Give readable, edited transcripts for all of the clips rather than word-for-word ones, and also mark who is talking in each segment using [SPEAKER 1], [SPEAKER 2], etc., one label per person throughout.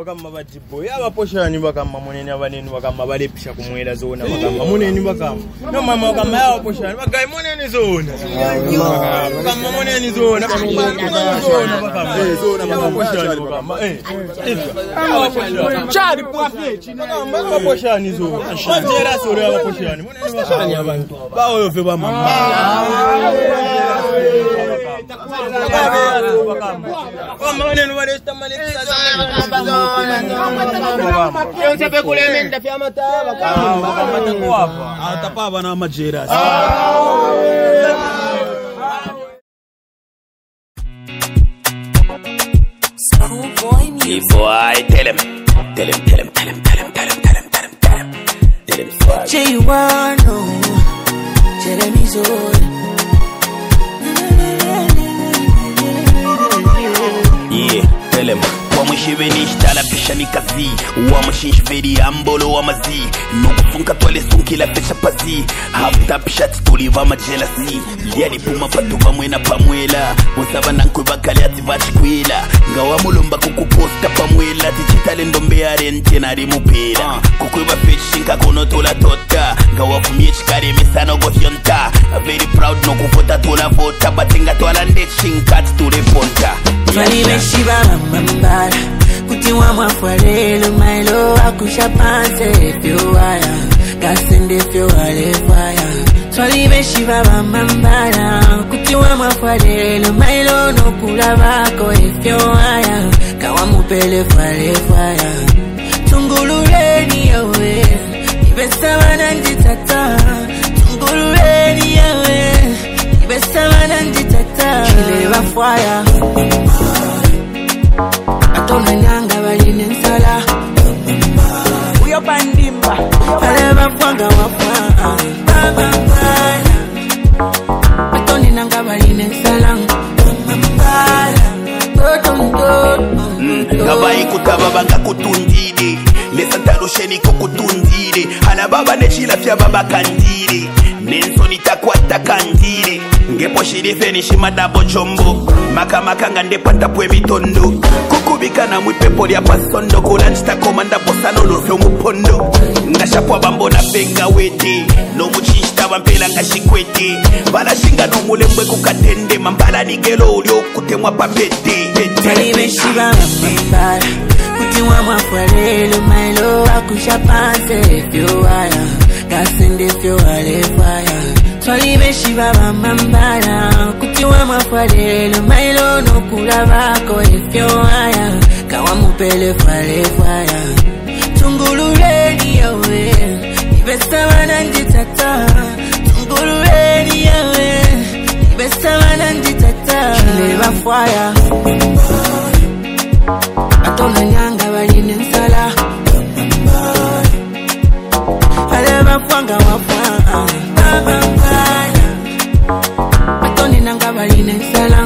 [SPEAKER 1] Bakama bajibo yabaposhani bakama munene abaneni bakama balepisha kumwela zona bakama munene bakama no mama bakama yabaposhani bagayi munene zona bakama munene zona bakama zona yabaposhani bakama chari kwafe yabaposhani zona majera sore yabaposhani munene bakama abantu bawo ve bamama bakama munene balesta malekisa eu sabe kulemenda vya mataba kama matakuwa hapa atapaba na majera
[SPEAKER 2] Schoolboy music boy tell him
[SPEAKER 3] J1 Jeremy Zoe
[SPEAKER 2] yeah tell him wamushibeni shtala pisha ni kazi wamushinshveri ambolo wa mazi nukufunka twale sunki la pesha pazi hafta pisha tituliva majelasi liani puma patu pamwena pamwela usaba nankwe bakali ativachikwila ngawa mulumba kukuposta pamwela tichitale ndombe arente nari mupira kukweba peshinka kono tola tota ngawa fumie chikari misano gohyonta very proud no kufota tola vota batenga tola ndechinka titureponta
[SPEAKER 3] Fali beshiba mambara Kuti wa mwafualelo mailo akusha panse Fyo waya Kasende fyo wale faya Fali beshiba mambara Kuti wa mwafualelo mailo no kula bako Fyo waya Kawa mupele fale faya Tungulureni yawe Ibesa wananji tata Tungulureni yawe Ibesa wananji tata Chile wa faya Atona nyanga baline nsala Uyo bandimba Aleba fwanga wafwa Atoni nanga baline nsala
[SPEAKER 2] Ngabai kutababa nga kutundide Nesantaro sheni kukutundide Hana baba nechila fya baba kandire Nensoni takwata kandire Ngepo shirife nishima dabo chombo Maka ngande panda pwe mitondo Kukubika na mwipepo ya pasondo Kulanchita komanda posano lufyo mupondo Ngashapwa bambo na benga wete No muchinshita wampela ngashikwete Bala shinga no mulembwe kukatende Mambala nigelo ulio kutemwa papete
[SPEAKER 3] Tali beshiba mambara Kuti wa mwafualelo mailo akusha panse Fyo waya Kasende fyo wale faya Tali beshiba mambara Kuti wa mwafualelo mailo no kula bako Fyo waya Kawa mupele fale faya Tungulureni yawe Ibesa wananji tata Tungulureni yawe Ibesa wananji tata Chile wa faya Atona nyanga baline nsala Aleba fwanga wafwa Atoni nanga baline nsala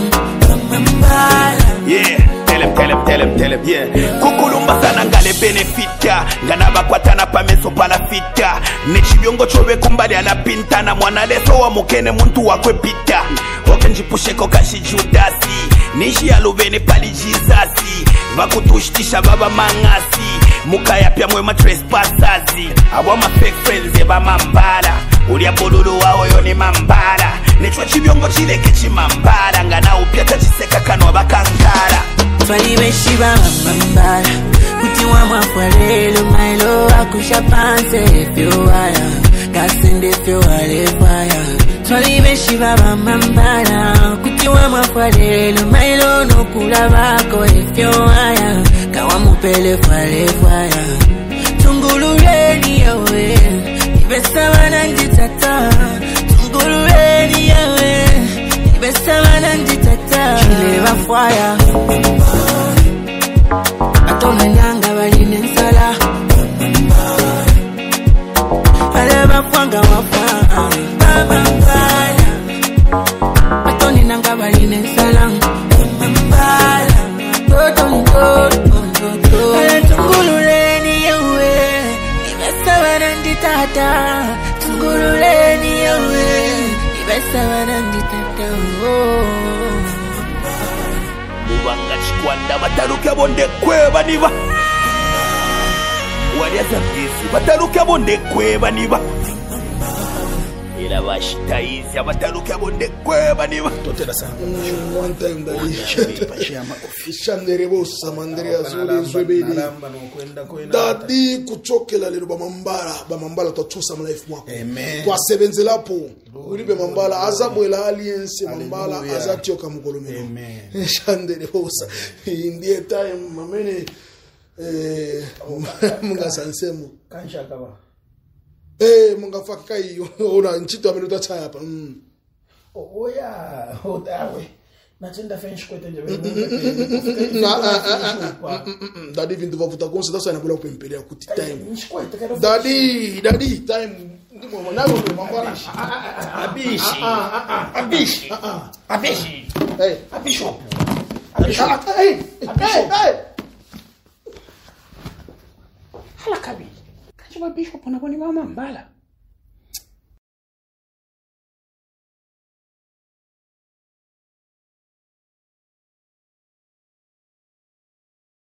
[SPEAKER 2] yeah tell him yeah kukulumba sana ngale benefita nganaba kwatana pameso pala fita nechibiongo chobe kumbali ala pinta na mwana leso wa mukene muntu wakwe pita okenjipusheko kashi judasi nishi alubene pali jizasi vakutushtisha baba mangasi mukaya pya mwe matrespassers awa ma fake friends eba mambala ulia bolulu wao yoni mambala nechwa chibiongo chileke chimambala ngana upya tachiseka kanwa bakankara
[SPEAKER 3] Fali beshiba mambara Kuti wa mwafualelo mailo akusha panse Fyo waya Kasende fyo wale faya Fali beshiba mambara Kuti wa mwafualelo mailo no kula bako Fyo waya Kawa mupele fale faya Tungulureni yawe Ibesa wananji tata Tungulureni yawe Ibesa wananji tata Chile wa faya Atona nyanga baline nsala Aleba fwanga wafwa Atoni nanga baline nsala Tungulureni yawe Ibesa wananji tata Tungulureni yawe Ibesa wananji tata
[SPEAKER 2] Mubanga chikwanda bataruke bonde kweba niba waliaza mgezi bataluke abondekwe baniba era bashitaizi abataluke abondekwe baniba
[SPEAKER 4] totela sana
[SPEAKER 5] one time Shanderebosa Mandrea Zuri Zwebedi Dadi kuchokela lero bamambala totusa life mwako kwa sebenzelapo uri bamambala azabwela alliance mambala azatioka mukolomero Shanderebosa indie time mamene munga sansemo
[SPEAKER 4] kansha kaba
[SPEAKER 5] munga fakika hiyo ona nchito amenuta chaya hapa
[SPEAKER 4] oya odawe nachenda fenshi kwete nje
[SPEAKER 5] dadi vindu vavuta konse tasa inakula kupempelea kuti time dadi time ndimo mwanangu mambala abishi hey
[SPEAKER 4] abishop hala kabi kanjwa bishop unaboni mama mbala